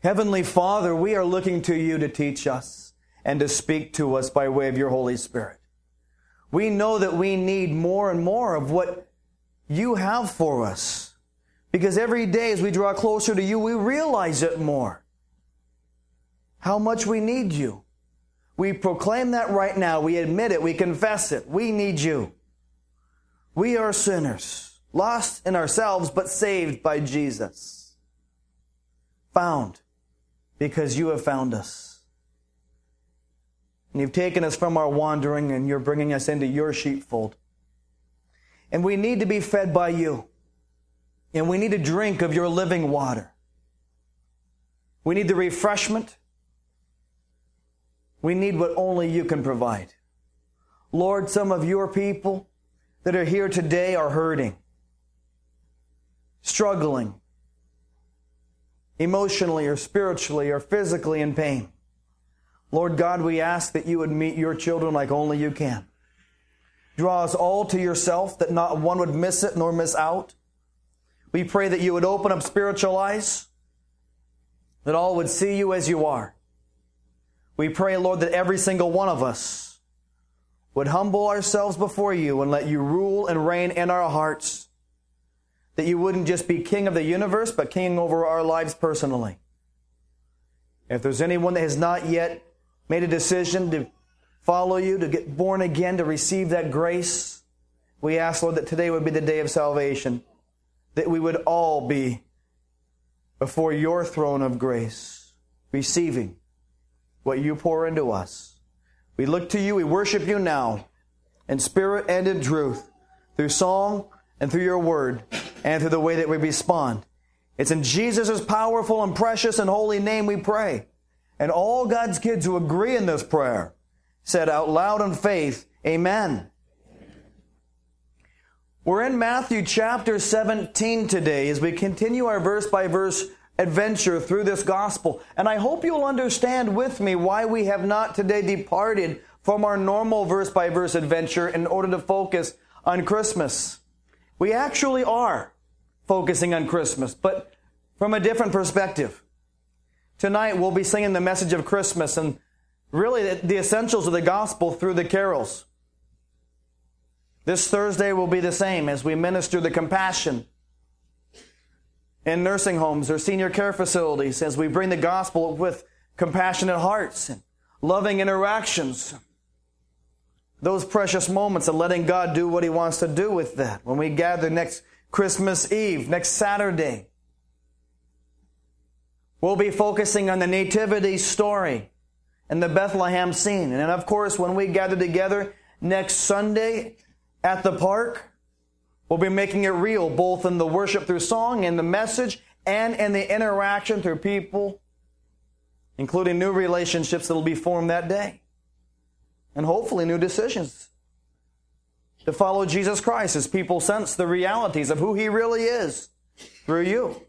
Heavenly Father, we are looking to you to teach us and to speak to us by way of your Holy Spirit. We know that we need more and more of what you have for us. Because every day as we draw closer to you, we realize it more. How much we need you. We proclaim that right now. We admit it. We confess it. We need you. We are sinners, lost in ourselves, but saved by Jesus. Found because you have found us. And you've taken us from our wandering and you're bringing us into your sheepfold. And we need to be fed by you. And we need to drink of your living water. We need the refreshment. We need what only you can provide. Lord, some of your people that are here today are hurting, struggling, emotionally or spiritually or physically in pain. Lord God, we ask that you would meet your children like only you can. Draw us all to yourself, that not one would miss it nor miss out. We pray that you would open up spiritual eyes, that all would see you as you are. We pray, Lord, that every single one of us would humble ourselves before you and let you rule and reign in our hearts. That you wouldn't just be king of the universe, but king over our lives personally. If there's anyone that has not yet made a decision to follow you, to get born again, to receive that grace, we ask, Lord, that today would be the day of salvation. That we would all be before your throne of grace, receiving what you pour into us. We look to you, we worship you now, in spirit and in truth, through song and through your word, and through the way that we respond. It's in Jesus' powerful and precious and holy name we pray. And all God's kids who agree in this prayer said out loud in faith, Amen. We're in Matthew chapter 17 today as we continue our verse-by-verse adventure through this gospel. And I hope you'll understand with me why we have not today departed from our normal verse-by-verse adventure in order to focus on Christmas. We actually are focusing on Christmas, but from a different perspective. Tonight we'll be singing the message of Christmas and really the essentials of the gospel through the carols. This Thursday will be the same as we minister the compassion in nursing homes or senior care facilities, as we bring the gospel with compassionate hearts and loving interactions. Those precious moments of letting God do what He wants to do with that. When we gather next Christmas Eve, next Saturday, we'll be focusing on the nativity story and the Bethlehem scene. And of course, when we gather together next Sunday at the park, we'll be making it real, both in the worship through song and the message, and in the interaction through people, including new relationships that will be formed that day. And hopefully new decisions to follow Jesus Christ as people sense the realities of who He really is through you.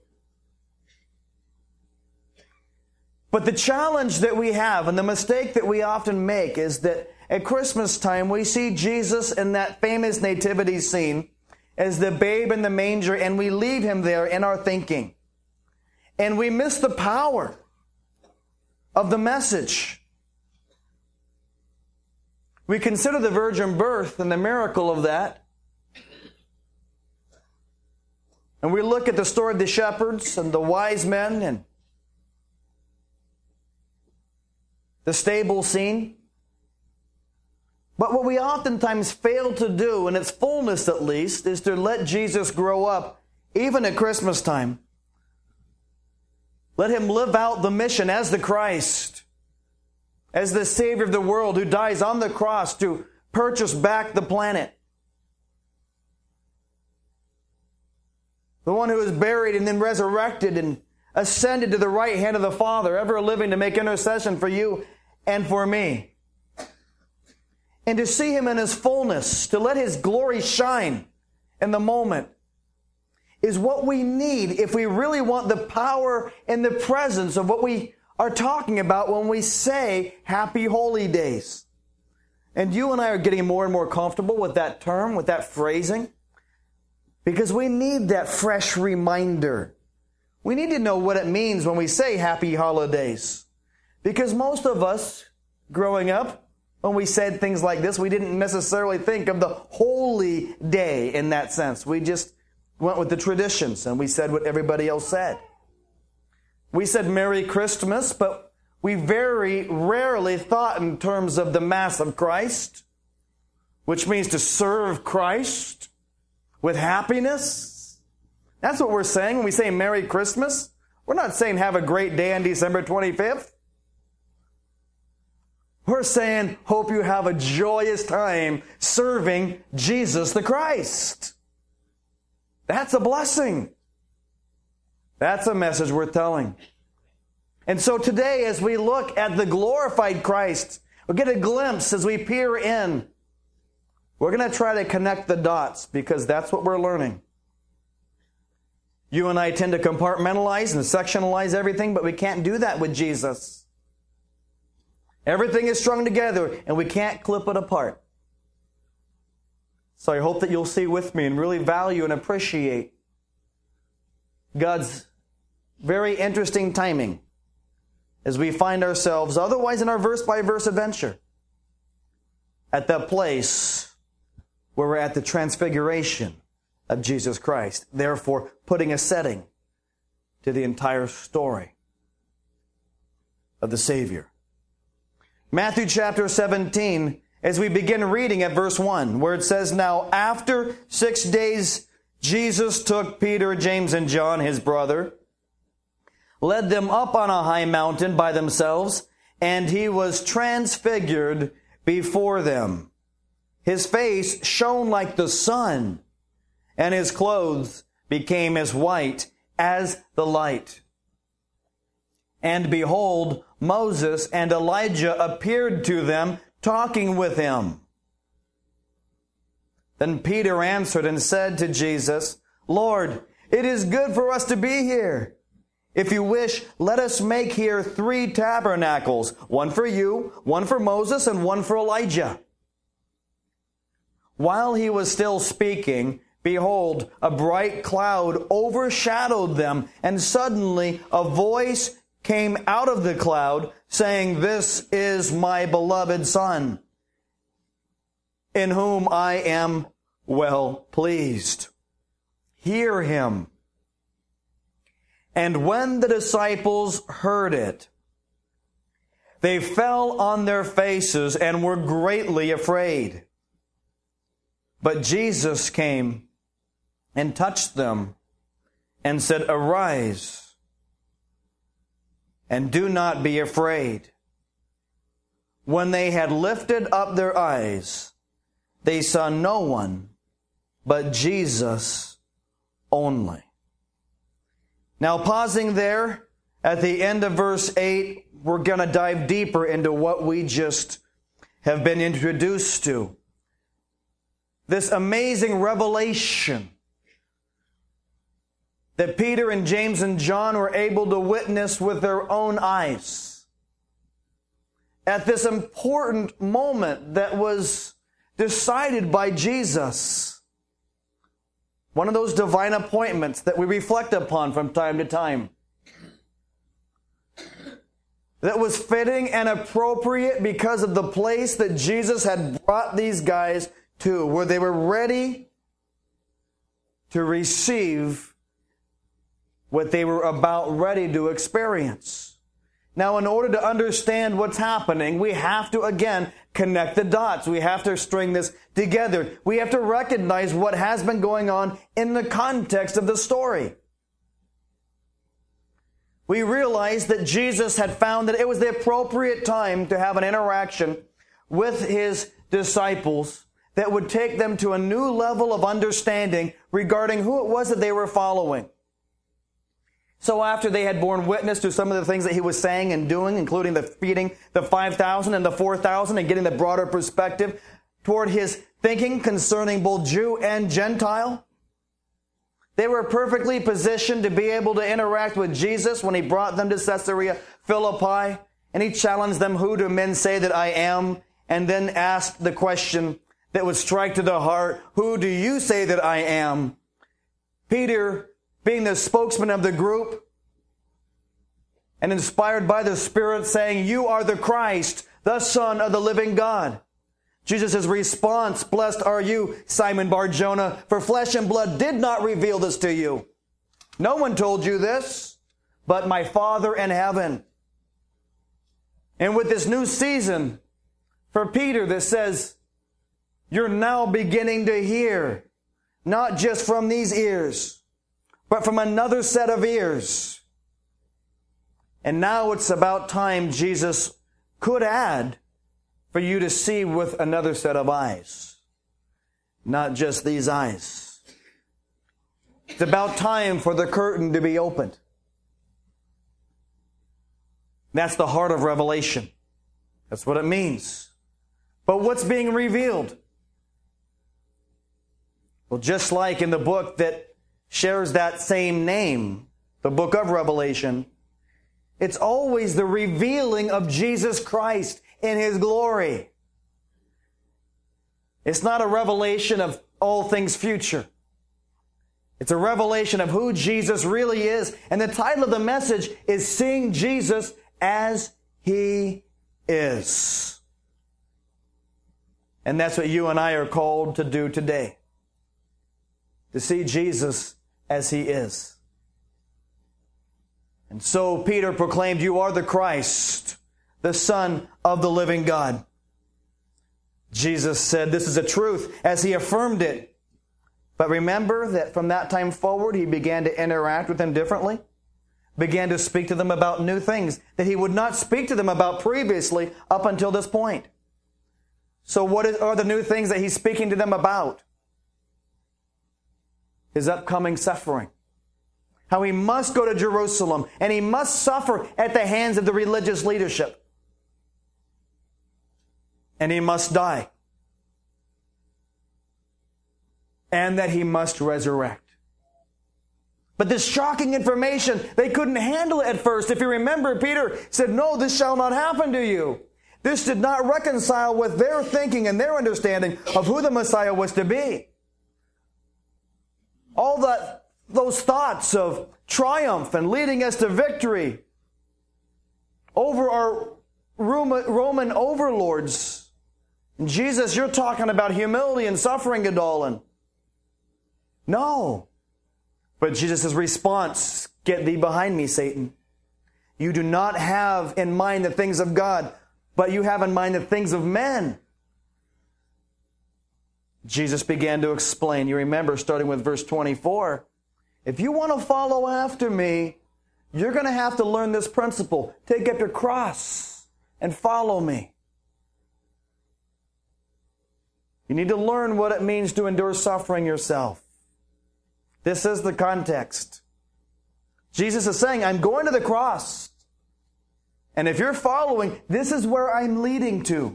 But the challenge that we have and the mistake that we often make is that at Christmas time we see Jesus in that famous nativity scene as the babe in the manger, and we leave Him there in our thinking. And we miss the power of the message. We consider the virgin birth and the miracle of that. And we look at the story of the shepherds and the wise men and the stable scene. But what we oftentimes fail to do, in its fullness at least, is to let Jesus grow up, even at Christmas time. Let Him live out the mission as the Christ, as the Savior of the world who dies on the cross to purchase back the planet. The one who is buried and then resurrected and ascended to the right hand of the Father, ever living to make intercession for you and for me. And to see Him in His fullness, to let His glory shine in the moment, is what we need if we really want the power and the presence of what we are talking about when we say Happy Holy Days. And you and I are getting more and more comfortable with that term, with that phrasing, because we need that fresh reminder. We need to know what it means when we say happy holidays. Because most of us, growing up, when we said things like this, we didn't necessarily think of the holy day in that sense. We just went with the traditions and we said what everybody else said. We said Merry Christmas, but we very rarely thought in terms of the Mass of Christ, which means to serve Christ with happiness. That's what we're saying when we say Merry Christmas. We're not saying have a great day on December 25th. We're saying hope you have a joyous time serving Jesus the Christ. That's a blessing. That's a message worth telling. And so today, as we look at the glorified Christ, we'll get a glimpse as we peer in. We're going to try to connect the dots because that's what we're learning. You and I tend to compartmentalize and sectionalize everything, but we can't do that with Jesus. Everything is strung together and we can't clip it apart. So I hope that you'll see with me and really value and appreciate God's very interesting timing as we find ourselves, otherwise in our verse-by-verse adventure, at that place where we're at the transfiguration of Jesus Christ, therefore putting a setting to the entire story of the Savior. Matthew chapter 17, as we begin reading at verse 1, where it says, "Now after 6 days, Jesus took Peter, James, and John, his brother, led them up on a high mountain by themselves, and he was transfigured before them. His face shone like the sun, and his clothes became as white as the light. And behold, Moses and Elijah appeared to them, talking with him. Then Peter answered and said to Jesus, 'Lord, it is good for us to be here. If you wish, let us make here 3 tabernacles, one for you, one for Moses, and one for Elijah.' While he was still speaking, behold, a bright cloud overshadowed them, and suddenly a voice came out of the cloud, saying, 'This is my beloved Son, in whom I am well pleased. Hear him.' And when the disciples heard it, they fell on their faces and were greatly afraid. But Jesus came and touched them and said, 'Arise, and do not be afraid.' When they had lifted up their eyes, they saw no one but Jesus only." Now, pausing there at the end of verse 8, we're going to dive deeper into what we just have been introduced to. This amazing revelation that Peter and James and John were able to witness with their own eyes. At this important moment that was decided by Jesus. One of those divine appointments that we reflect upon from time to time. That was fitting and appropriate because of the place that Jesus had brought these guys to, where they were ready to receive what they were about ready to experience. Now, in order to understand what's happening, we have to, again, connect the dots. We have to string this together. We have to recognize what has been going on in the context of the story. We realize that Jesus had found that it was the appropriate time to have an interaction with his disciples that would take them to a new level of understanding regarding who it was that they were following. So after they had borne witness to some of the things that he was saying and doing, including the feeding the 5,000 and the 4,000 and getting the broader perspective toward his thinking concerning both Jew and Gentile, they were perfectly positioned to be able to interact with Jesus when he brought them to Caesarea Philippi, and he challenged them, "Who do men say that I am?" And then asked the question that would strike to the heart, "Who do you say that I am?" Peter, being the spokesman of the group, and inspired by the Spirit, saying, "You are the Christ, the Son of the living God." Jesus' response, "Blessed are you, Simon Bar-Jonah, for flesh and blood did not reveal this to you. No one told you this, but my Father in heaven." And with this new season for Peter that says, you're now beginning to hear, not just from these ears, but from another set of ears. And now it's about time Jesus could add for you to see with another set of eyes, not just these eyes. It's about time for the curtain to be opened. That's the heart of revelation. That's what it means. But what's being revealed? Well, just like in the book that shares that same name, the book of Revelation, it's always the revealing of Jesus Christ in His glory. It's not a revelation of all things future. It's a revelation of who Jesus really is. And the title of the message is Seeing Jesus as He is. And that's what you and I are called to do today. To see Jesus as He is. And so Peter proclaimed, "You are the Christ, the Son of the living God." Jesus said this is a truth as He affirmed it. But remember that from that time forward, He began to interact with them differently. Began to speak to them about new things that He would not speak to them about previously up until this point. So what are the new things that He's speaking to them about? His upcoming suffering. How He must go to Jerusalem and He must suffer at the hands of the religious leadership. And He must die. And that He must resurrect. But this shocking information, they couldn't handle it at first. If you remember, Peter said, "No, this shall not happen to you." This did not reconcile with their thinking and their understanding of who the Messiah was to be. All those thoughts of triumph and leading us to victory over our Roman overlords. And Jesus, you're talking about humility and suffering, Gadolin. No. But Jesus' response, "Get thee behind me, Satan. You do not have in mind the things of God, but you have in mind the things of men." Jesus began to explain. You remember, starting with verse 24, if you want to follow after me, you're going to have to learn this principle. Take up your cross and follow me. You need to learn what it means to endure suffering yourself. This is the context. Jesus is saying, I'm going to the cross. And if you're following, this is where I'm leading to.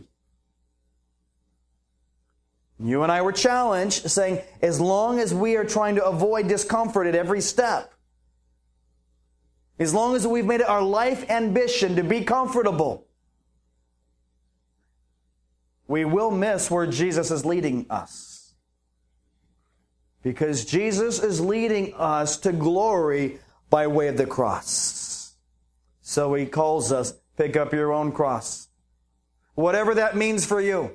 You and I were challenged, saying, as long as we are trying to avoid discomfort at every step, as long as we've made it our life ambition to be comfortable, we will miss where Jesus is leading us. Because Jesus is leading us to glory by way of the cross. So He calls us, pick up your own cross. Whatever that means for you.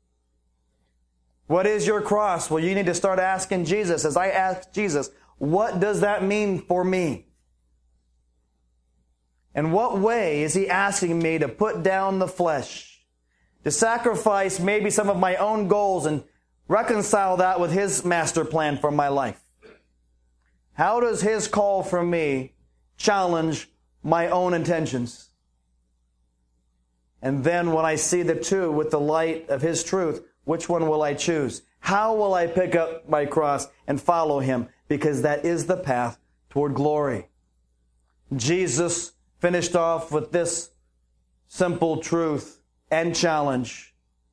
What is your cross? Well, you need to start asking Jesus. As I ask Jesus, what does that mean for me? In what way is He asking me to put down the flesh? To sacrifice maybe some of my own goals and reconcile that with His master plan for my life? How does His call for me challenge my own intentions? And then when I see the two with the light of His truth, which one will I choose? How will I pick up my cross and follow Him? Because that is the path toward glory. Jesus finished off with this simple truth and challenge.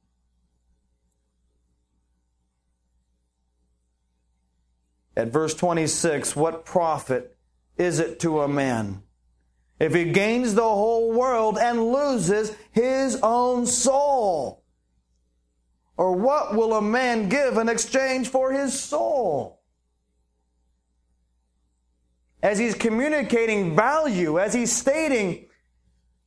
At verse 26, what profit is it to a man if he gains the whole world and loses his own soul? Or what will a man give in exchange for his soul? As he's communicating value, as he's stating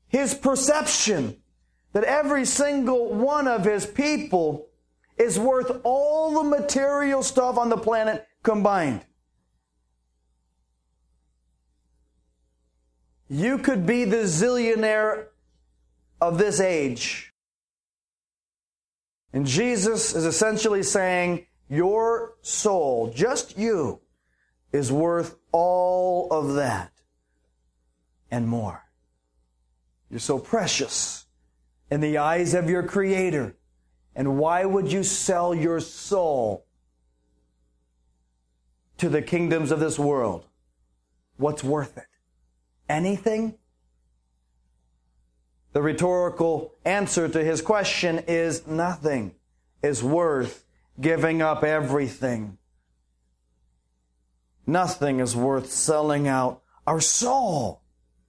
his perception that every single one of his people is worth all the material stuff on the planet combined. You could be the zillionaire of this age. And Jesus is essentially saying, your soul, just you, is worth all of that and more. You're so precious in the eyes of your Creator. And why would you sell your soul to the kingdoms of this world? What's worth it? Anything? The rhetorical answer to his question is nothing is worth giving up everything. Nothing is worth selling out our soul.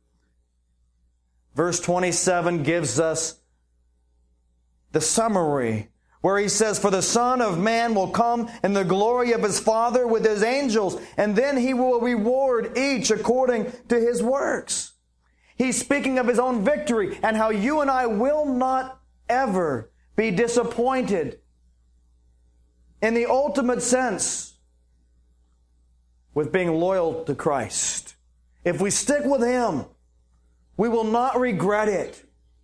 Verse 27 gives us the summary where he says, for the Son of Man will come in the glory of his Father with his angels, and then he will reward each according to his works. He's speaking of his own victory and how you and I will not ever be disappointed in the ultimate sense with being loyal to Christ. If we stick with him, we will not regret it.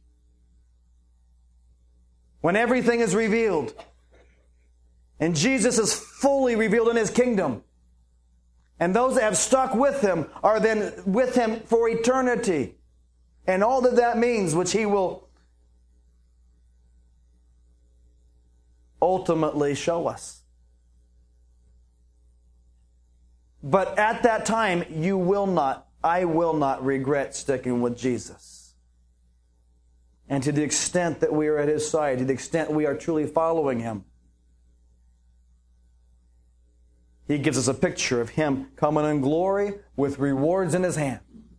When everything is revealed and Jesus is fully revealed in his kingdom, and those that have stuck with him are then with him for eternity, and all that that means, which he will ultimately show us. But at that time, I will not regret sticking with Jesus. And to the extent that we are at his side, to the extent we are truly following him, he gives us a picture of him coming in glory with rewards in his hand.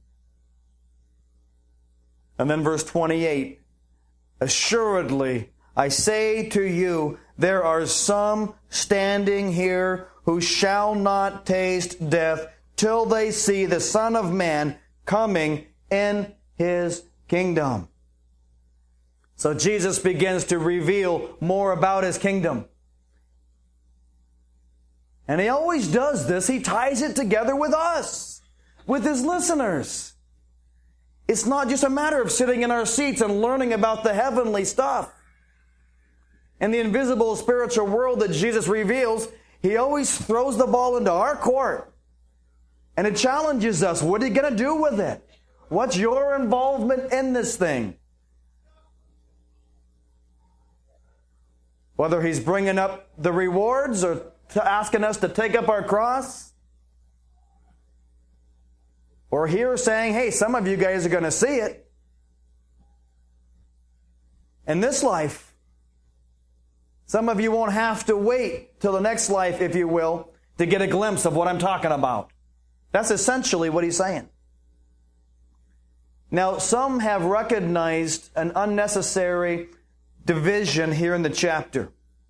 And then verse 28, assuredly, I say to you, there are some standing here who shall not taste death till they see the Son of Man coming in his kingdom. So Jesus begins to reveal more about his kingdom. And he always does this. He ties it together with us, with his listeners. It's not just a matter of sitting in our seats and learning about the heavenly stuff. In the invisible spiritual world that Jesus reveals, he always throws the ball into our court. And it challenges us. What are you going to do with it? What's your involvement in this thing? Whether he's bringing up the rewards or asking us to take up our cross, or here saying, hey, some of you guys are going to see it in this life. Some of you won't have to wait till the next life, if you will, to get a glimpse of what I'm talking about. That's essentially what he's saying. Now, some have recognized an unnecessary division here in the chapter.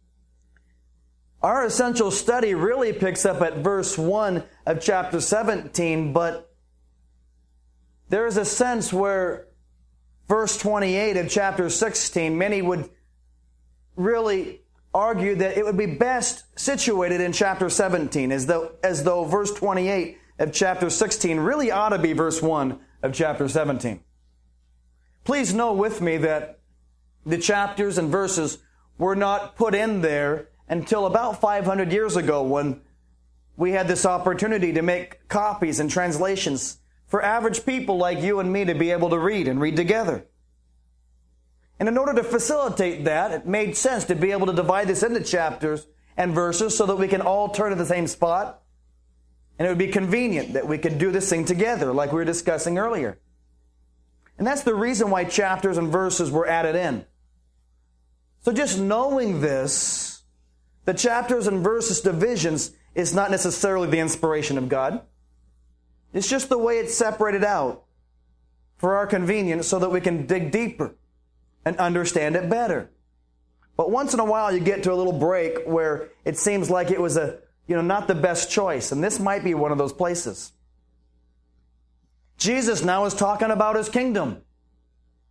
Our essential study really picks up at verse 1 of chapter 17, but there is a sense where verse 28 of chapter 16, many would really argue that it would be best situated in chapter 17, as though verse 28 of chapter 16 really ought to be verse 1 of chapter 17. Please know with me that the chapters and verses were not put in there until about 500 years ago, when we had this opportunity to make copies and translations for average people like you and me to be able to read and read together. And in order to facilitate that, it made sense to be able to divide this into chapters and verses so that we can all turn to the same spot. And it would be convenient that we could do this thing together like we were discussing earlier. And that's the reason why chapters and verses were added in. So just knowing this, the chapters and verses divisions is not necessarily the inspiration of God. It's just the way it's separated out for our convenience so that we can dig deeper and understand it better. But once in a while you get to a little break where it seems like it was not the best choice. And this might be one of those places. Jesus now is talking about his kingdom.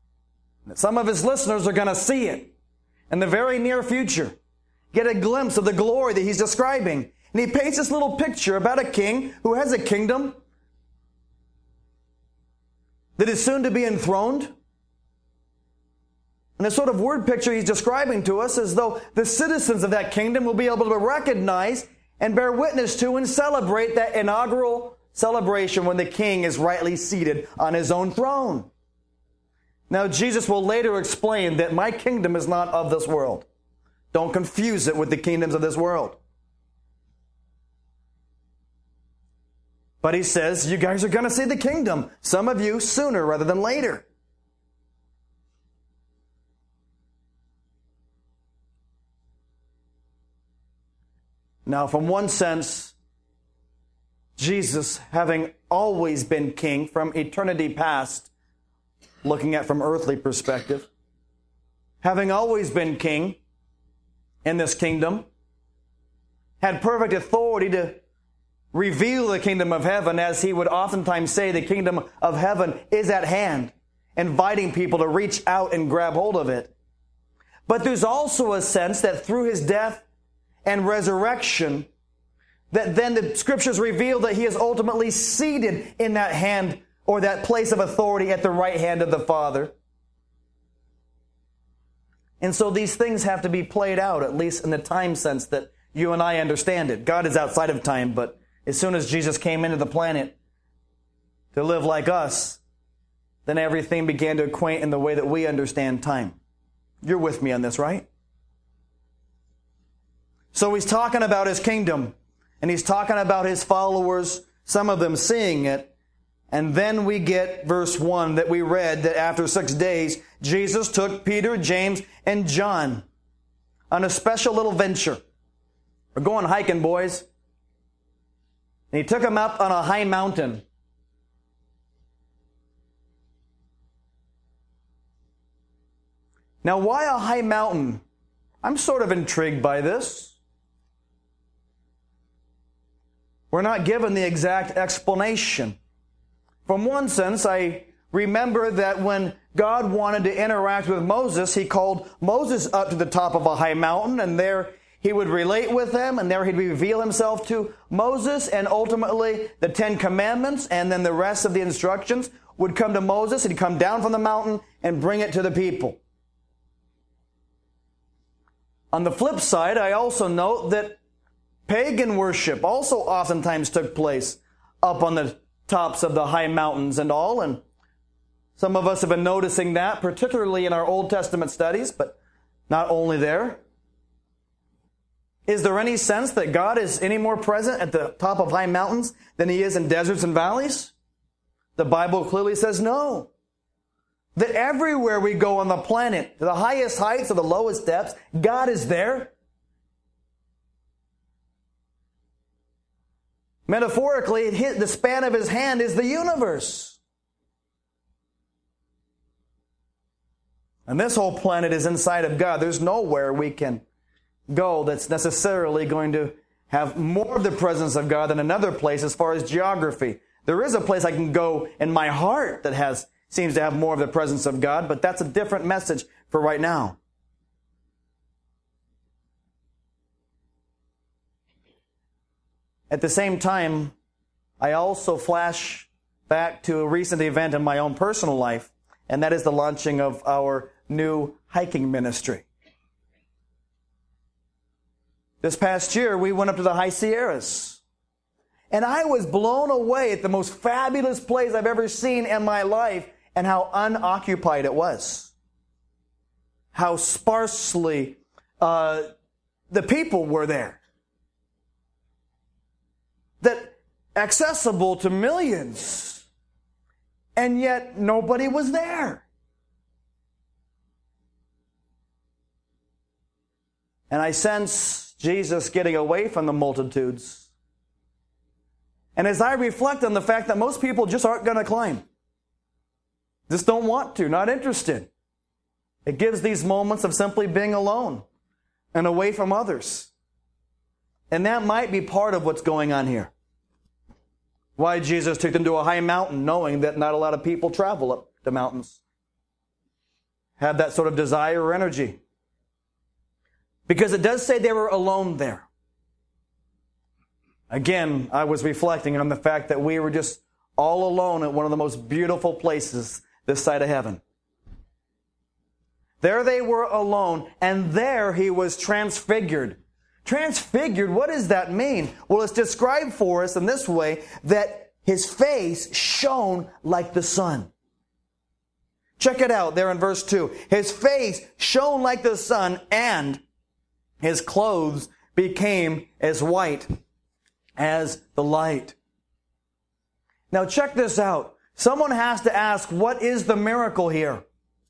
Some of his listeners are going to see it in the very near future, get a glimpse of the glory that he's describing. And he paints this little picture about a king who has a kingdom that is soon to be enthroned. And the sort of word picture he's describing to us is though the citizens of that kingdom will be able to recognize and bear witness to and celebrate that inaugural celebration when the king is rightly seated on his own throne. Now, Jesus will later explain that my kingdom is not of this world. Don't confuse it with the kingdoms of this world. But he says, you guys are going to see the kingdom. Some of you sooner rather than later. Now, from one sense, Jesus, having always been king from eternity past, looking at from earthly perspective, having always been king in this kingdom, had perfect authority to reveal the kingdom of heaven, as he would oftentimes say, the kingdom of heaven is at hand, inviting people to reach out and grab hold of it. But there's also a sense that through his death and resurrection, that then the scriptures reveal that he is ultimately seated in that hand or that place of authority at the right hand of the Father. And so these things have to be played out, at least in the time sense that you and I understand it. God is outside of time, but as soon as Jesus came into the planet to live like us, then everything began to acquaint in the way that we understand time. You're with me on this, right? So he's talking about his kingdom, and he's talking about his followers, some of them seeing it. And then we get verse 1 that we read, that after 6 days, Jesus took Peter, James, and John on a special little venture. We're going hiking, boys. And he took them up on a high mountain. Now, why a high mountain? I'm sort of intrigued by this. We're not given the exact explanation. From one sense, I remember that when God wanted to interact with Moses, he called Moses up to the top of a high mountain, and there he would relate with him, and there he'd reveal himself to Moses, and ultimately the 10 Commandments, and then the rest of the instructions would come to Moses. He'd come down from the mountain and bring it to the people. On the flip side, I also note that pagan worship also oftentimes took place up on the tops of the high mountains and all, and some of us have been noticing that, particularly in our Old Testament studies, but not only there. Is there any sense that God is any more present at the top of high mountains than he is in deserts and valleys? The Bible clearly says no. That everywhere we go on the planet, to the highest heights or the lowest depths, God is there. Metaphorically, the span of his hand is the universe. And this whole planet is inside of God. There's nowhere we can go that's necessarily going to have more of the presence of God than another place as far as geography. There is a place I can go in my heart that seems to have more of the presence of God, but that's a different message for right now. At the same time, I also flash back to a recent event in my own personal life, and that is the launching of our new hiking ministry. This past year, we went up to the High Sierras, and I was blown away at the most fabulous place I've ever seen in my life and how unoccupied it was. How sparsely the people were there. That accessible to millions, and yet nobody was there. And I sense Jesus getting away from the multitudes. And as I reflect on the fact that most people just aren't going to climb, just don't want to, not interested, it gives these moments of simply being alone and away from others. And that might be part of what's going on here. Why Jesus took them to a high mountain, knowing that not a lot of people travel up the mountains. have that sort of desire or energy. Because it does say they were alone there. Again, I was reflecting on the fact that we were just all alone at one of the most beautiful places this side of heaven. There they were alone, and there he was transfigured. Transfigured, what does that mean? Well, it's described for us in this way, that his face shone like the sun. Check it out there in verse 2. His face shone like the sun, and his clothes became as white as the light. Now check this out. Someone has to ask, what is the miracle here?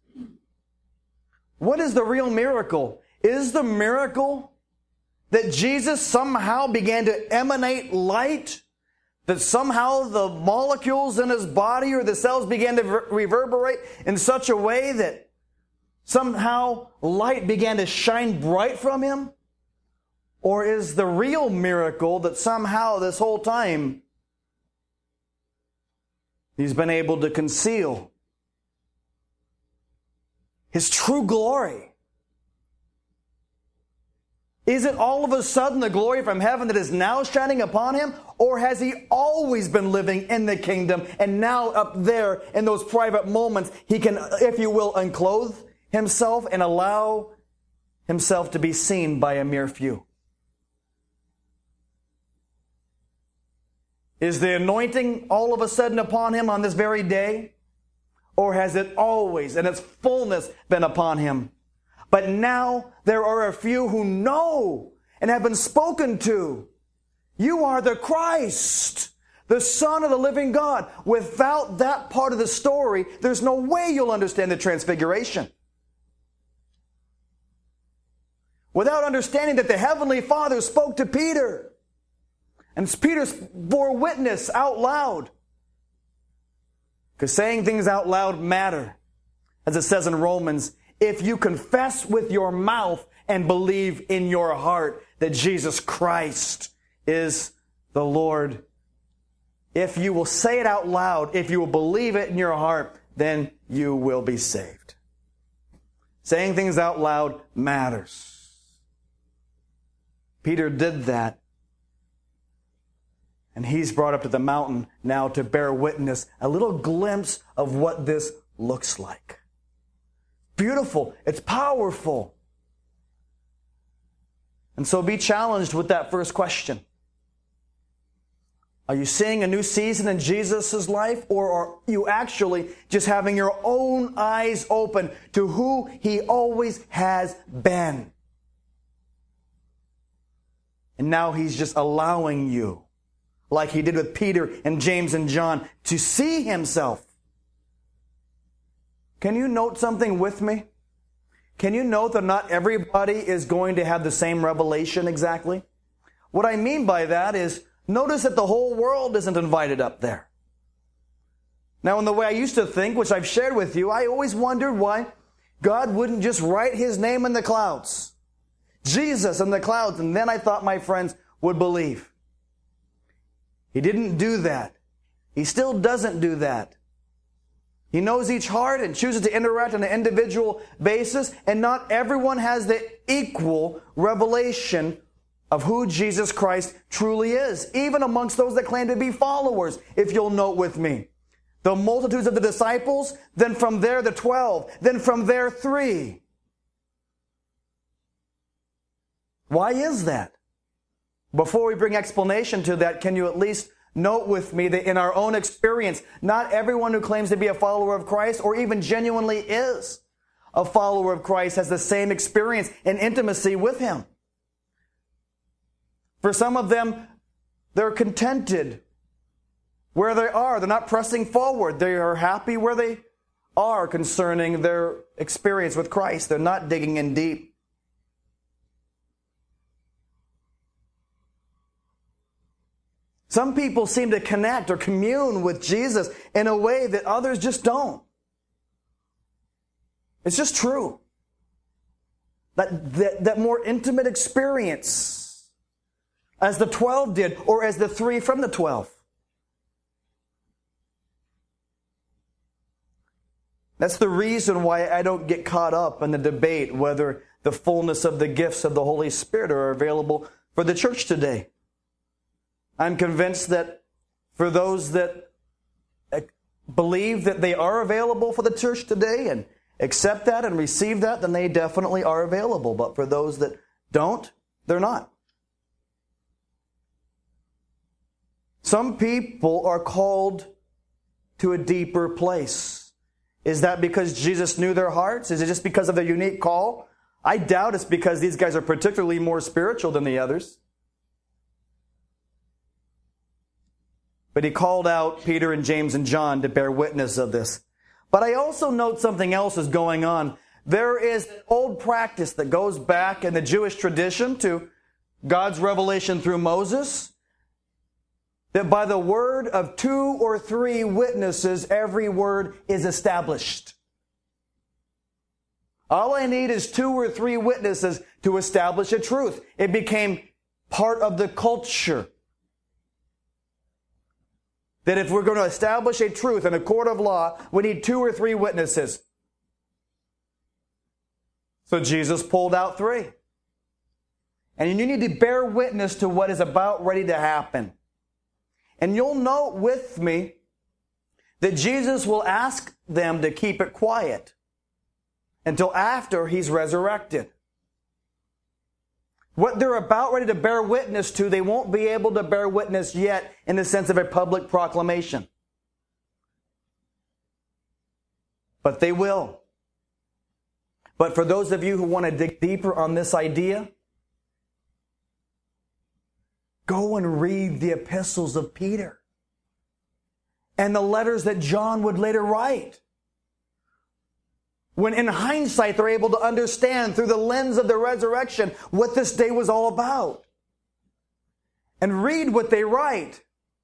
What is the real miracle? Is the miracle that Jesus somehow began to emanate light? That somehow the molecules in his body or the cells began to reverberate in such a way that somehow light began to shine bright from him? Or is the real miracle that somehow this whole time he's been able to conceal his true glory? Is it all of a sudden the glory from heaven that is now shining upon him? Or has he always been living in the kingdom and now up there in those private moments he can, if you will, unclothe himself and allow himself to be seen by a mere few? Is the anointing all of a sudden upon him on this very day? Or has it always, in its fullness, been upon him? But now there are a few who know and have been spoken to. You are the Christ, the Son of the living God. Without that part of the story, there's no way you'll understand the transfiguration. Without understanding that the Heavenly Father spoke to Peter. And Peter bore witness out loud. Because saying things out loud matter. As it says in Romans, if you confess with your mouth and believe in your heart that Jesus Christ is the Lord. If you will say it out loud, if you will believe it in your heart, then you will be saved. Saying things out loud matters. Peter did that. And he's brought up to the mountain now to bear witness, a little glimpse of what this looks like. Beautiful. It's powerful. And so be challenged with that first question. Are you seeing a new season in Jesus' life, or are you actually just having your own eyes open to who he always has been? And now he's just allowing you, like he did with Peter and James and John, to see himself. Can you note something with me? Can you note that not everybody is going to have the same revelation exactly? What I mean by that is, notice that the whole world isn't invited up there. Now, in the way I used to think, which I've shared with you, I always wondered why God wouldn't just write his name in the clouds. Jesus in the clouds, and then I thought my friends would believe. He didn't do that. He still doesn't do that. He knows each heart and chooses to interact on an individual basis, and not everyone has the equal revelation of who Jesus Christ truly is, even amongst those that claim to be followers, if you'll note with me. The multitudes of the disciples, then from there the 12, then from there 3. Why is that? Before we bring explanation to that, can you at least note with me that in our own experience, not everyone who claims to be a follower of Christ, or even genuinely is a follower of Christ, has the same experience and intimacy with him. For some of them, they're contented where they are. They're not pressing forward. They are happy where they are concerning their experience with Christ. They're not digging in deep. Some people seem to connect or commune with Jesus in a way that others just don't. It's just true. That more intimate experience, as the 12 did, or as the 3 from the 12. That's the reason why I don't get caught up in the debate whether the fullness of the gifts of the Holy Spirit are available for the church today. I'm convinced that for those that believe that they are available for the church today and accept that and receive that, then they definitely are available. But for those that don't, they're not. Some people are called to a deeper place. Is that because Jesus knew their hearts? Is it just because of their unique call? I doubt it's because these guys are particularly more spiritual than the others. But he called out Peter and James and John to bear witness of this. But I also note something else is going on. There is an old practice that goes back in the Jewish tradition to God's revelation through Moses, that by the word of 2 or 3 witnesses, every word is established. All I need is 2 or 3 witnesses to establish a truth. It became part of the culture. That if we're going to establish a truth in a court of law, we need 2 or 3 witnesses. So Jesus pulled out 3. And you need to bear witness to what is about ready to happen. And you'll note with me that Jesus will ask them to keep it quiet until after He's resurrected. What they're about ready to bear witness to, they won't be able to bear witness yet in the sense of a public proclamation. But they will. But for those of you who want to dig deeper on this idea, go and read the epistles of Peter and the letters that John would later write. When in hindsight, they're able to understand through the lens of the resurrection what this day was all about. And read what they write.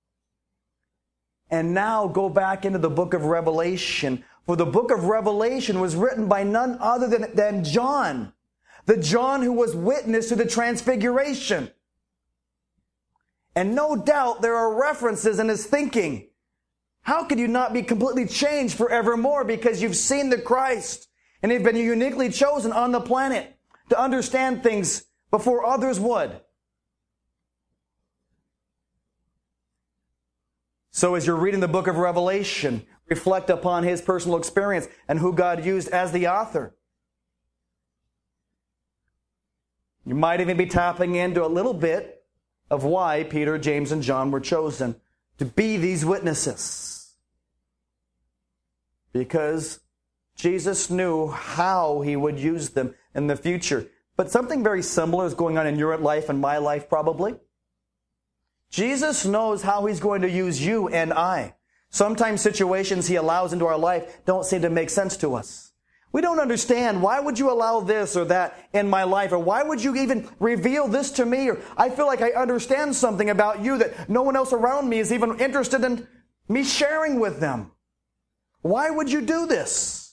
And now go back into the book of Revelation. For the book of Revelation was written by none other than John. The John who was witness to the transfiguration. And no doubt there are references in his thinking. How could you not be completely changed forevermore because you've seen the Christ and you've been uniquely chosen on the planet to understand things before others would? So as you're reading the book of Revelation, reflect upon his personal experience and who God used as the author. You might even be tapping into a little bit of why Peter, James, and John were chosen to be these witnesses. Because Jesus knew how He would use them in the future. But something very similar is going on in your life and my life probably. Jesus knows how He's going to use you and I. Sometimes situations He allows into our life don't seem to make sense to us. We don't understand, why would you allow this or that in my life? Or why would you even reveal this to me? Or I feel like I understand something about you that no one else around me is even interested in me sharing with them. Why would you do this?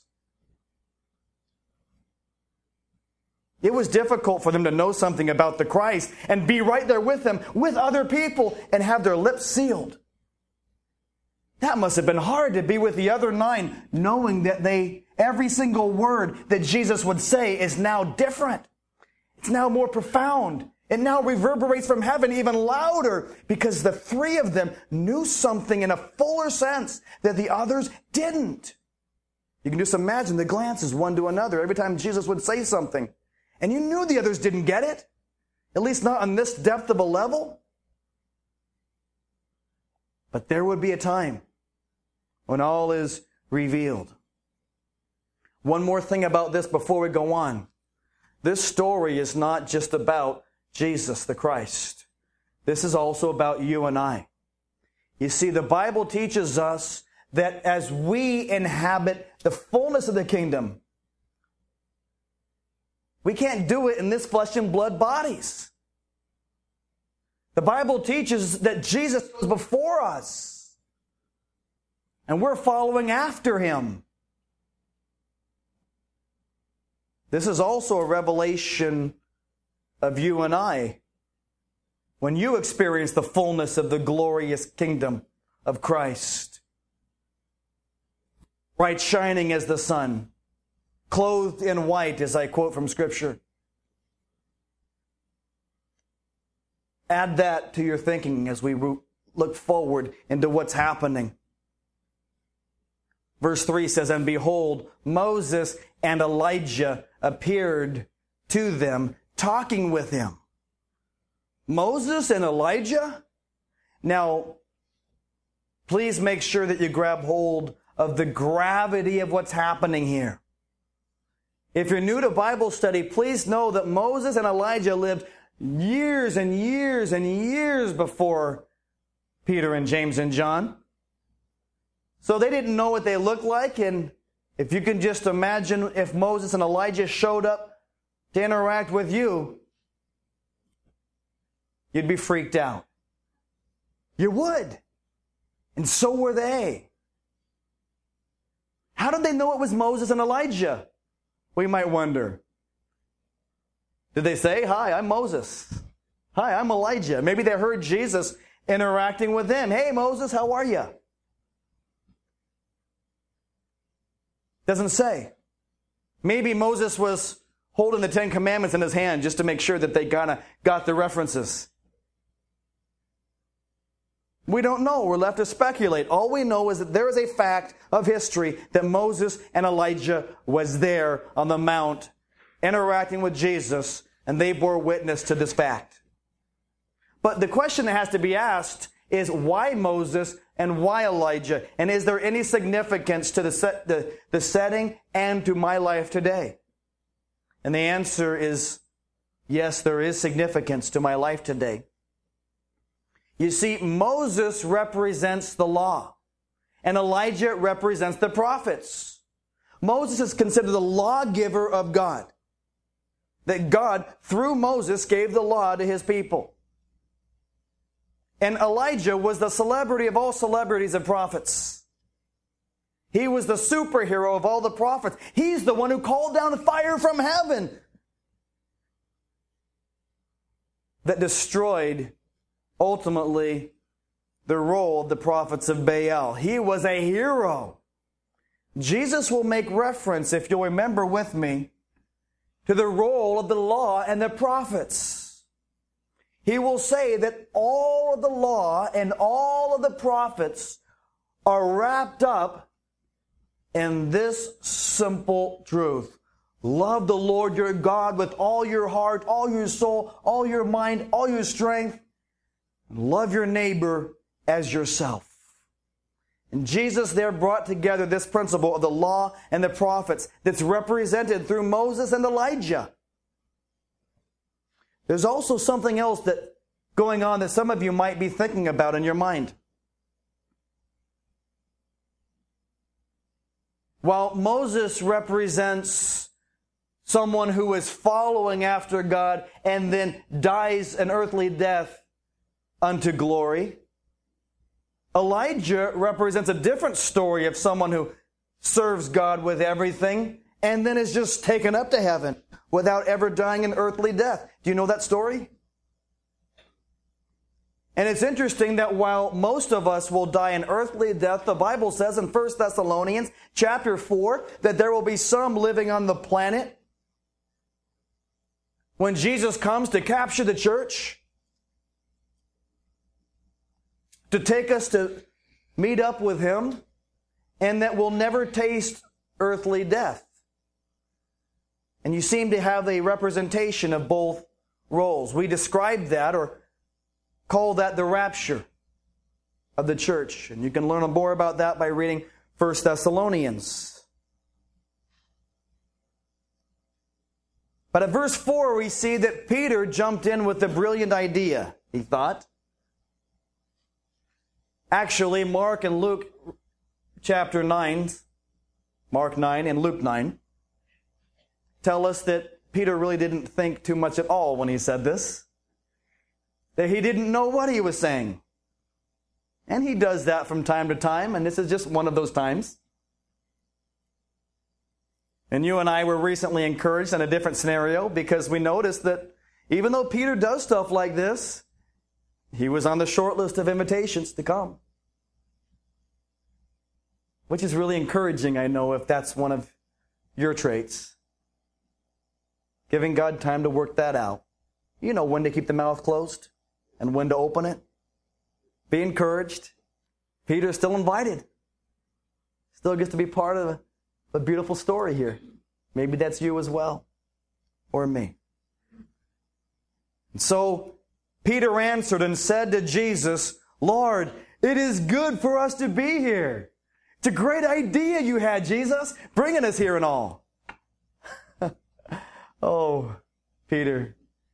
It was difficult for them to know something about the Christ and be right there with them, with other people, and have their lips sealed. That must have been hard to be with the other 9, knowing that every single word that Jesus would say is now different. It's now more profound. It now reverberates from heaven even louder because the 3 of them knew something in a fuller sense that the others didn't. You can just imagine the glances one to another every time Jesus would say something. And you knew the others didn't get it, at least not on this depth of a level. But there would be a time when all is revealed. One more thing about this before we go on. This story is not just about Jesus the Christ. This is also about you and I. You see, the Bible teaches us that as we inhabit the fullness of the kingdom, we can't do it in this flesh and blood bodies. The Bible teaches that Jesus goes before us, and we're following after Him. This is also a revelation of you and I when you experience the fullness of the glorious kingdom of Christ. bright shining as the sun, clothed in white, as I quote from Scripture. Add that to your thinking as we look forward into what's happening. Verse 3 says, "And behold, Moses and Elijah appeared to them, talking with him." Moses and Elijah? Now, please make sure that you grab hold of the gravity of what's happening here. If you're new to Bible study, please know that Moses and Elijah lived years and years and years before Peter and James and John. So they didn't know what they looked like, and if you can just imagine if Moses and Elijah showed up to interact with you, you'd be freaked out. You would. And so were they. How did they know it was Moses and Elijah? We might wonder. Did they say, "Hi, I'm Moses. Hi, I'm Elijah"? Maybe they heard Jesus interacting with them. "Hey, Moses, how are you?" Doesn't say. Maybe Moses was holding the 10 Commandments in his hand just to make sure that they kind of got the references. We don't know. We're left to speculate. All we know is that there is a fact of history that Moses and Elijah was there on the mount interacting with Jesus, and they bore witness to this fact. But the question that has to be asked is, why Moses and why Elijah? And is there any significance to the setting and to my life today? And the answer is, yes, there is significance to my life today. You see, Moses represents the law, and Elijah represents the prophets. Moses is considered the lawgiver of God. That God, through Moses, gave the law to his people. And Elijah was the celebrity of all celebrities and prophets. He was the superhero of all the prophets. He's the one who called down fire from heaven that destroyed, ultimately, the role of the prophets of Baal. He was a hero. Jesus will make reference, if you'll remember with me, to the role of the law and the prophets. He will say that all of the law and all of the prophets are wrapped up in this simple truth. Love the Lord your God with all your heart, all your soul, all your mind, all your strength. And love your neighbor as yourself. And Jesus there brought together this principle of the law and the prophets that's represented through Moses and Elijah. There's also something else that going on that some of you might be thinking about in your mind. While Moses represents someone who is following after God and then dies an earthly death unto glory, Elijah represents a different story of someone who serves God with everything and then is just taken up to heaven without ever dying an earthly death. Do you know that story? And it's interesting that while most of us will die an earthly death, the Bible says in 1 Thessalonians chapter 4 that there will be some living on the planet when Jesus comes to capture the church, to take us to meet up with Him, and that will never taste earthly death. And you seem to have a representation of both roles. We describe that or call that the rapture of the church. And you can learn more about that by reading 1 Thessalonians. But at verse 4 we see that Peter jumped in with a brilliant idea, he thought. Actually, Mark and Luke chapter 9, Mark 9 and Luke 9, tell us that Peter really didn't think too much at all when he said this. That he didn't know what he was saying. And he does that from time to time, and this is just one of those times. And you and I were recently encouraged in a different scenario because we noticed that even though Peter does stuff like this, he was on the short list of invitations to come. which is really encouraging, I know, if that's one of your traits. Giving God time to work that out. You know when to keep the mouth closed and when to open it. Be encouraged. Peter's still invited. Still gets to be part of a beautiful story here. Maybe that's you as well. Or me. And so Peter answered and said to Jesus, Lord, it is good for us to be here. It's a great idea you had, Jesus, bringing us here and all. Oh, Peter.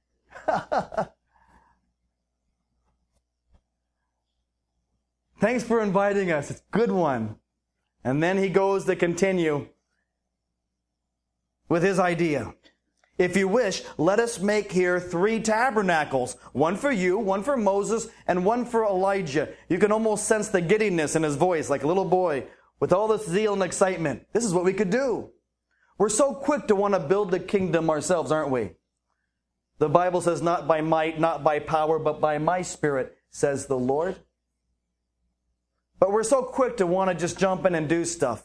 Thanks for inviting us. It's a good one. And then he goes to continue with his idea. If you wish, let us make here 3 tabernacles. One for you, one for Moses, and one for Elijah. You can almost sense the giddiness in his voice, like a little boy, with all this zeal and excitement. This is what we could do. We're so quick to want to build the kingdom ourselves, aren't we? The Bible says, not by might, not by power, but by my Spirit, says the Lord. But we're so quick to want to just jump in and do stuff.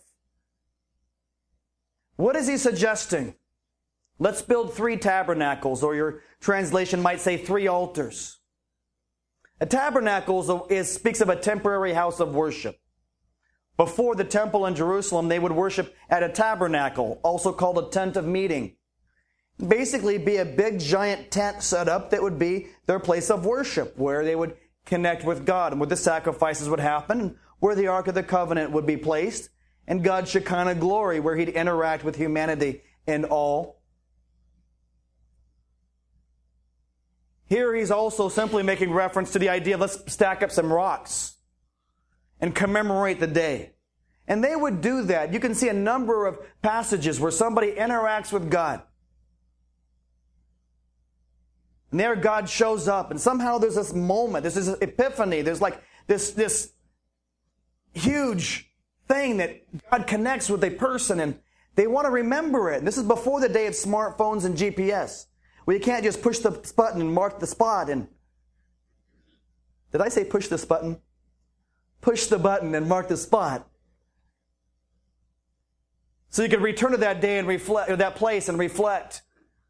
What is he suggesting? Let's build 3 tabernacles, or your translation might say 3 altars. A tabernacle speaks of a temporary house of worship. Before the temple in Jerusalem, they would worship at a tabernacle, also called a tent of meeting. Basically, be a big giant tent set up that would be their place of worship, where they would connect with God, and where the sacrifices would happen, where the Ark of the Covenant would be placed, and God's Shekinah glory, where He'd interact with humanity and all. Here He's also simply making reference to the idea of let's stack up some rocks and commemorate the day. And they would do that. You can see a number of passages where somebody interacts with God. And there God shows up, and somehow there's this moment, there's this epiphany, there's like this huge thing that God connects with a person, and they want to remember it. And this is before the day of smartphones and GPS, where you can't just push the button and mark the spot. And did I say push this button? Push the button and mark the spot. So you could return to that day and reflect, or that place and reflect.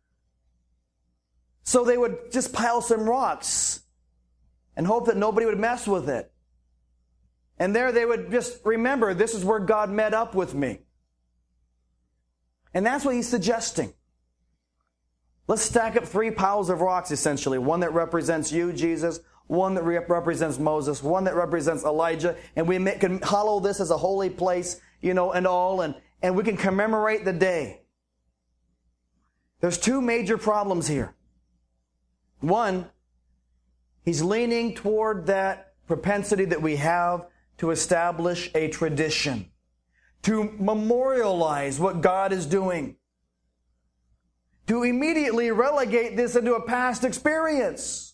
So they would just pile some rocks and hope that nobody would mess with it. And there they would just remember, this is where God met up with me. And that's what he's suggesting. Let's stack up 3 piles of rocks, essentially. One that represents you, Jesus. One that represents Moses. One that represents Elijah. And we can hallow this as a holy place, and all. And we can commemorate the day. There's 2 major problems here. One, he's leaning toward that propensity that we have to establish a tradition, to memorialize what God is doing, to immediately relegate this into a past experience.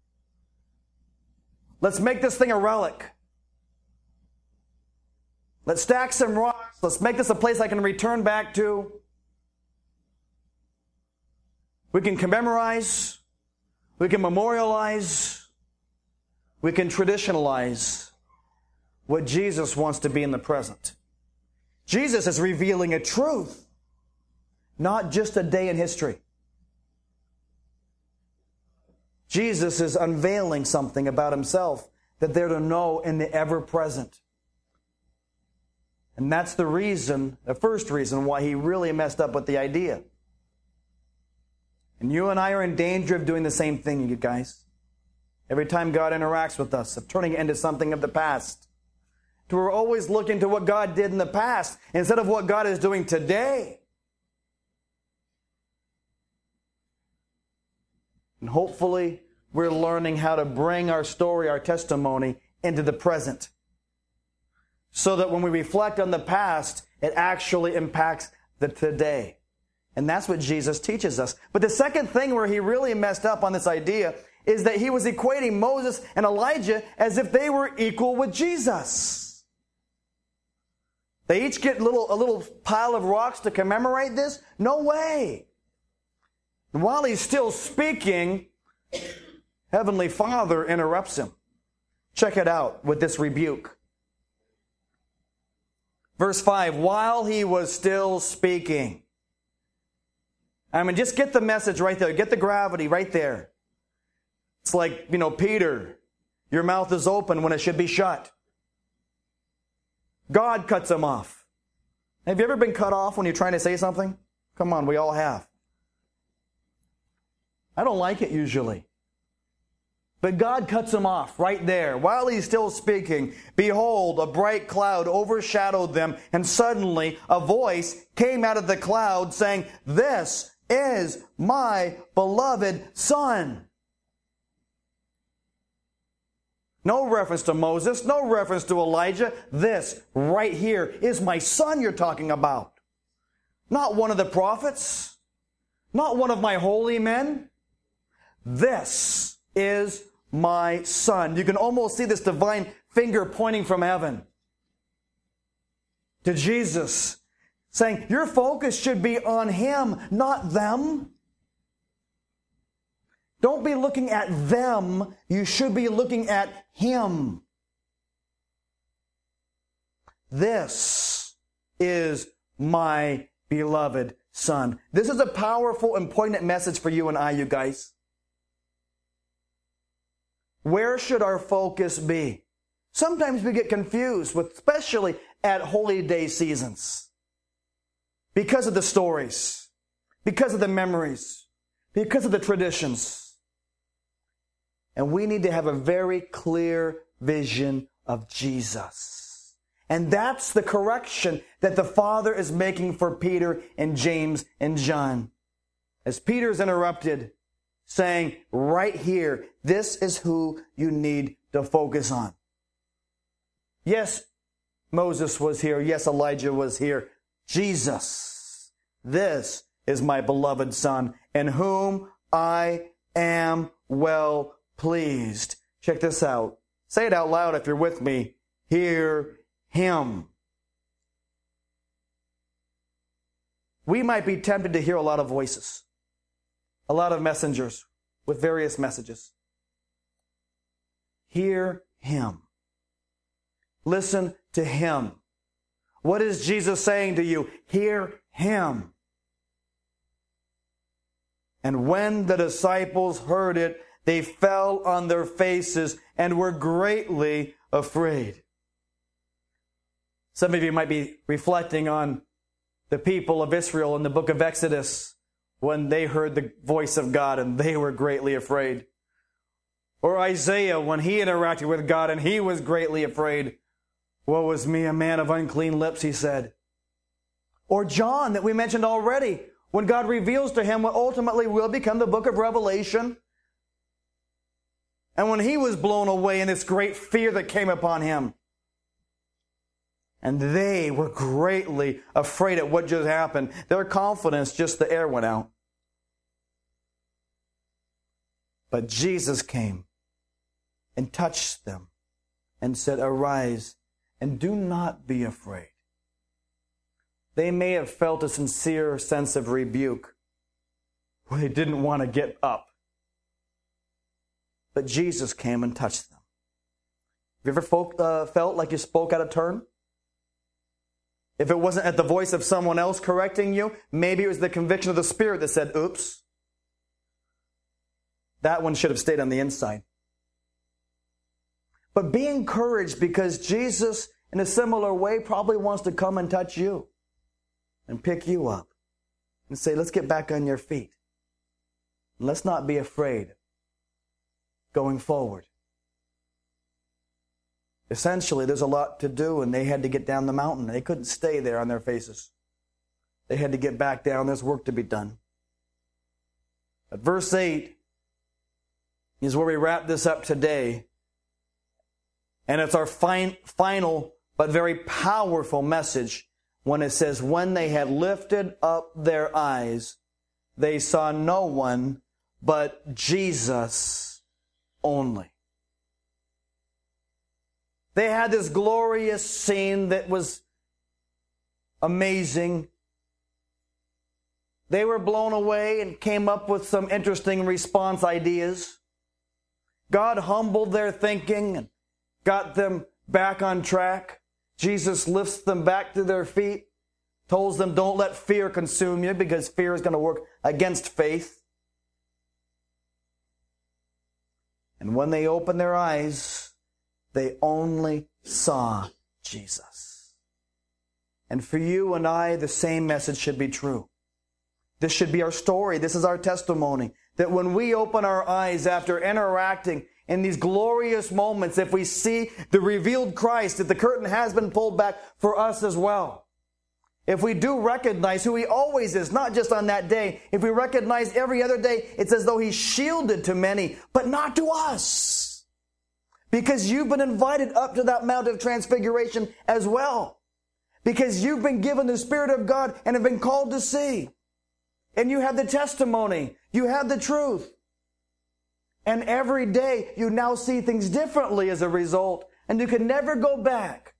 Let's make this thing a relic. Let's stack some rocks. Let's make this a place I can return back to. We can commemorize. We can memorialize. We can traditionalize what Jesus wants to be in the present. Jesus is revealing a truth, not just a day in history. Jesus is unveiling something about himself that they're to know in the ever-present. And that's the first reason why he really messed up with the idea. And you and I are in danger of doing the same thing, you guys. Every time God interacts with us, of turning it into something of the past. We're always looking to what God did in the past instead of what God is doing today. And hopefully, we're learning how to bring our story, our testimony, into the present. So that when we reflect on the past, it actually impacts the today. And that's what Jesus teaches us. But the second thing where he really messed up on this idea is that he was equating Moses and Elijah as if they were equal with Jesus. They each get a little pile of rocks to commemorate this? No way. And while he's still speaking, Heavenly Father interrupts him. Check it out with this rebuke. Verse 5, while he was still speaking. I mean, just get the message right there. Get the gravity right there. It's like, Peter, your mouth is open when it should be shut. God cuts him off. Have you ever been cut off when you're trying to say something? Come on, we all have. I don't like it usually. But God cuts him off right there. While he's still speaking, behold, a bright cloud overshadowed them, and suddenly a voice came out of the cloud saying, "This is my beloved Son." No reference to Moses, no reference to Elijah. This right here is my Son you're talking about. Not one of the prophets, not one of my holy men. This is my Son. You can almost see this divine finger pointing from heaven to Jesus, saying, your focus should be on Him, not them. Don't be looking at them. You should be looking at Him. This is my beloved Son. This is a powerful and poignant message for you and I, you guys. Where should our focus be? Sometimes we get confused, especially at holy day seasons, because of the stories, because of the memories, because of the traditions. And we need to have a very clear vision of Jesus. And that's the correction that the Father is making for Peter and James and John. As Peter's interrupted, saying, right here, this is who you need to focus on. Yes, Moses was here. Yes, Elijah was here. Jesus, this is my beloved Son, in whom I am well pleased. Check this out. Say it out loud if you're with me. Hear Him. We might be tempted to hear a lot of voices, a lot of messengers with various messages. Hear Him. Listen to Him. What is Jesus saying to you? Hear Him. And when the disciples heard it, they fell on their faces and were greatly afraid. Some of you might be reflecting on the people of Israel in the book of Exodus when they heard the voice of God and they were greatly afraid. Or Isaiah when he interacted with God and he was greatly afraid. Woe is me, a man of unclean lips, he said. Or John that we mentioned already, when God reveals to him what ultimately will become the book of Revelation. And when he was blown away in this great fear that came upon him. And they were greatly afraid at what just happened. Their confidence, just the air went out. But Jesus came and touched them and said, arise and do not be afraid. They may have felt a sincere sense of rebuke where they didn't want to get up. But Jesus came and touched them. Have you ever felt like you spoke out of turn? If it wasn't at the voice of someone else correcting you, maybe it was the conviction of the Spirit that said, oops. That one should have stayed on the inside. But be encouraged because Jesus, in a similar way, probably wants to come and touch you and pick you up and say, let's get back on your feet. Let's not be afraid going forward. Essentially, there's a lot to do, and they had to get down the mountain. They couldn't stay there on their faces. They had to get back down. There's work to be done. But verse 8 is where we wrap this up today. And it's our final but very powerful message when it says, when they had lifted up their eyes, they saw no one but Jesus only. They had this glorious scene that was amazing. They were blown away and came up with some interesting response ideas. God humbled their thinking and got them back on track. Jesus lifts them back to their feet, tells them, don't let fear consume you, because fear is going to work against faith. And when they opened their eyes, they only saw Jesus. And for you and I, the same message should be true. This should be our story. This is our testimony. That when we open our eyes after interacting in these glorious moments, if we see the revealed Christ, that the curtain has been pulled back for us as well. If we do recognize who He always is, not just on that day, if we recognize every other day, it's as though He's shielded to many, but not to us. Because you've been invited up to that Mount of Transfiguration as well. Because you've been given the Spirit of God and have been called to see. And you have the testimony. You have the truth. And every day you now see things differently as a result. And you can never go back.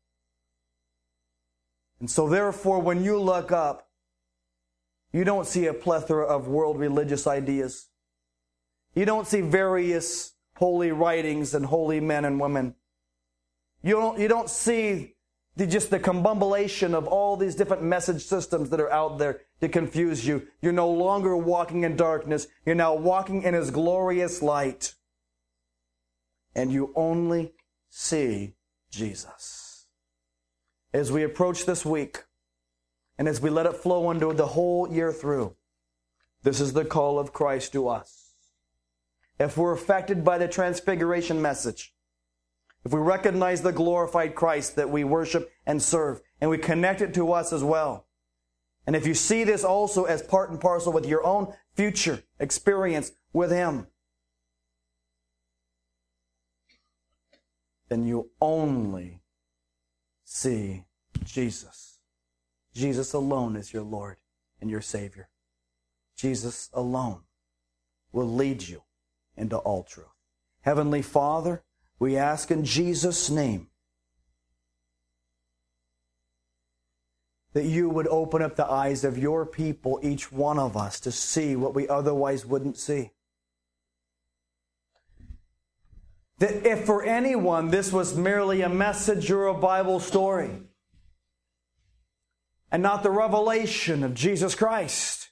And so therefore, when you look up, you don't see a plethora of world religious ideas. You don't see various holy writings and holy men and women. You don't see just the combumulation of all these different message systems that are out there to confuse you. You're no longer walking in darkness. You're now walking in His glorious light. And you only see Jesus. As we approach this week, and as we let it flow into the whole year through, this is the call of Christ to us. If we're affected by the Transfiguration message, if we recognize the glorified Christ that we worship and serve, and we connect it to us as well, and if you see this also as part and parcel with your own future experience with Him, then you only see Jesus. Jesus alone is your Lord and your Savior. Jesus alone will lead you into all truth. Heavenly Father, we ask in Jesus' name that you would open up the eyes of your people, each one of us, to see what we otherwise wouldn't see. That if for anyone this was merely a message or a Bible story, and not the revelation of Jesus Christ,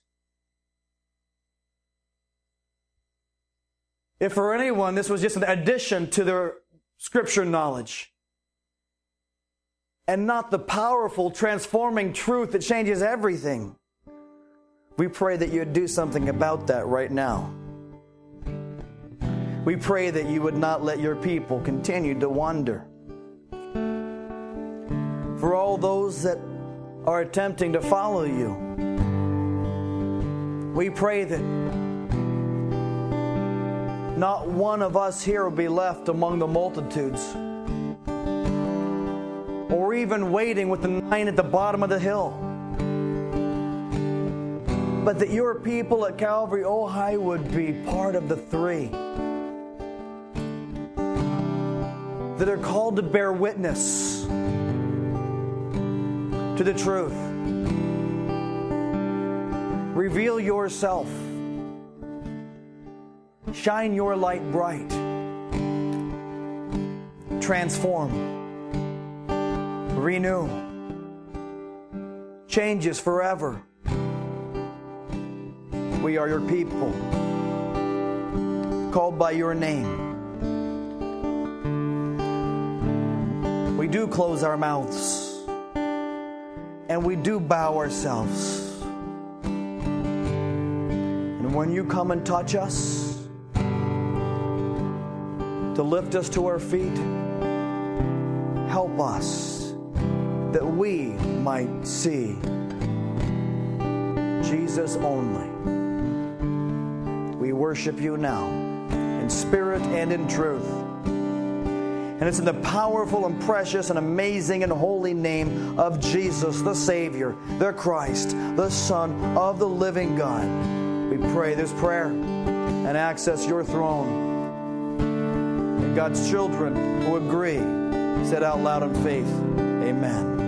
if for anyone this was just an addition to their Scripture knowledge, and not the powerful, transforming truth that changes everything, we pray that you'd do something about that right now. We pray that you would not let your people continue to wander. For all those that are attempting to follow you, we pray that not one of us here will be left among the multitudes, or even waiting with the 9 at the bottom of the hill. But that your people at Calvary Ojai would be part of the 3 that are called to bear witness to the truth. Reveal yourself. Shine your light bright. Transform. Renew. Change us forever. We are your people, called by your name. We do close our mouths, and we do bow ourselves. And when you come and touch us, to lift us to our feet, help us that we might see Jesus only. We worship you now in spirit and in truth. And it's in the powerful and precious and amazing and holy name of Jesus, the Savior, the Christ, the Son of the living God, we pray this prayer and access your throne. And God's children who agree, said out loud in faith, amen.